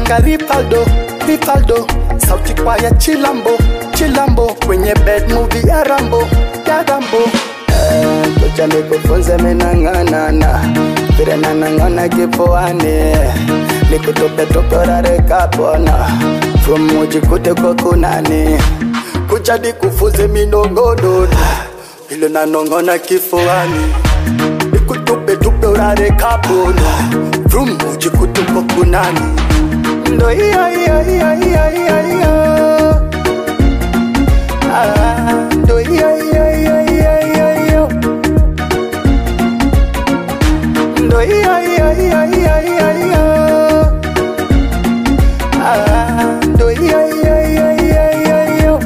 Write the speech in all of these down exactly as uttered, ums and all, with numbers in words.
ka Ripaldo, Ripaldo. Sauti kwa ya Chilambo, Chilambo. Kwenye bed movie ya Rambo, ya Rambo. Eh, kucha nikufunze minanganana, vire nanangana kifuani. Nikutupe tupe urare kapona, from moji kute kwa kunani. Kucha nikufunze minongono, vile nanongona kifuani. Nikutupe tupe urare kapona, from moji kute kwa kunani. Ndo iya iya iya iya iya iya. Ah, ndo iya iya iya iya iya iya. Ndo iya iya iya iya iya iya. Ah, ndo iya iya iya iya iya iya.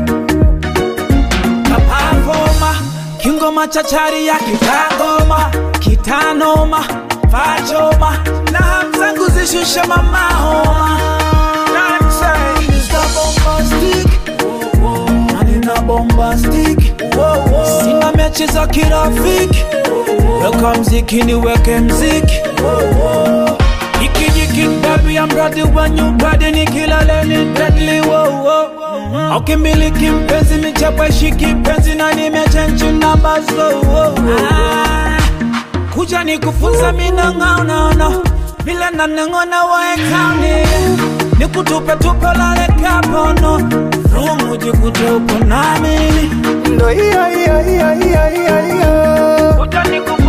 Kapavoma, kingoma chachari ya kitangoma, kitanoma, fachoma, na hamzangu zishusha mama homa. Bombastic, sina mechi za kirafiki, weka mziki niweke mziki. Iki jiki baby I'm ready when you ready, nikilale ni deadly. Ukimiliki mpenzi michapa shiki penzi na nimechange namba so. Kuja nikufunza minang'auna, bila nanang'ona waekani. Nikutupe tupe lale kapono, rumu jikute upo na mimi. Ndo iya iya iya iya iya iya. Kuja nikufunza